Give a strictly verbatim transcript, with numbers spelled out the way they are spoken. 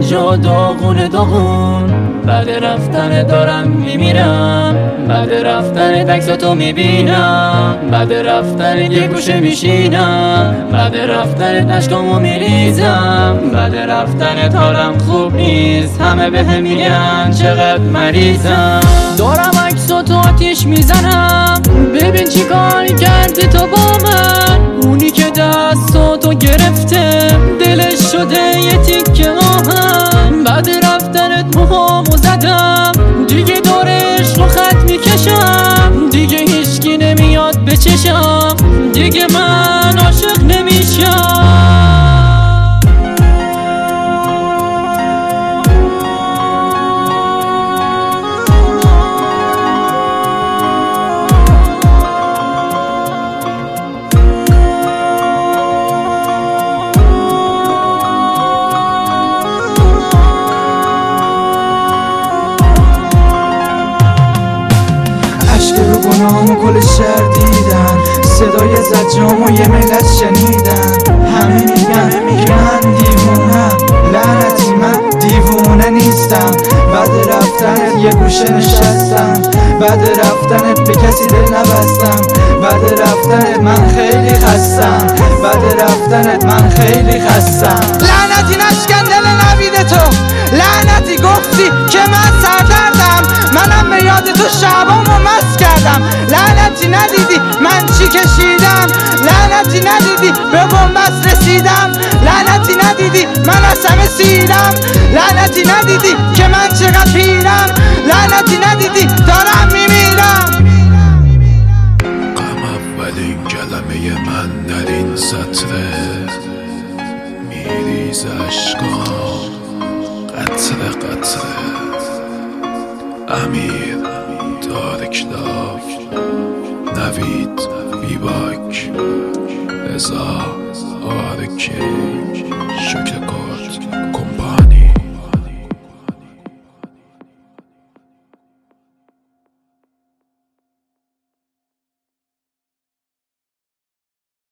اینجا داغون داغون. بعد رفتن دارم میمیرم، بعد رفتن تکساتو میبینم، بعد رفتن یه گوشه میشینم، بعد رفتن اشکامو میریزم، بعد رفتن حالم خوب نیست. همه بهم میگن چقدر مریضم. دارم عکساتو آتیش میزنم، ببین چی کاری کردی تو با من. اونی که دستاتو گرفته دلش شده یه تیکه آهن. بعد رفتنت موهامو زدم، دیگه دورش رو خط میکشم، دیگه هیچکی نمیاد به چشم، دیگه من عاشق نمیشم. رو گناهامو کل شهر دیدن، صدای زجامو یه ملت شنیدن. همه میگن که من دیوونم، لعنتی من دیوونه نیستم. بعد رفتنت یه گوشه نشستم، بعد رفتنت به کسی دل نبستم، بعد رفتنت من خیلی خستم، بعد رفتنت من خیلی خستم. لعنتی نشکن دل نوید تو، لعنتی گفتی که من سردردم، منم به یاد تو شبامو مست کردم. لعنتی ندیدی من چی کشیدم، لعنتی ندیدی به بنبست رسیدم، لعنتی ندیدی من از همه سیرم، لعنتی ندیدی که من چقدر پیرم، لعنتی ندیدی دارم میمیرم. غم اولین کلمه من در این سطره، میریز اشکام قطره قطره. امیر تارکلاف، نوید بیباک، رضا آرکی، شکر کن.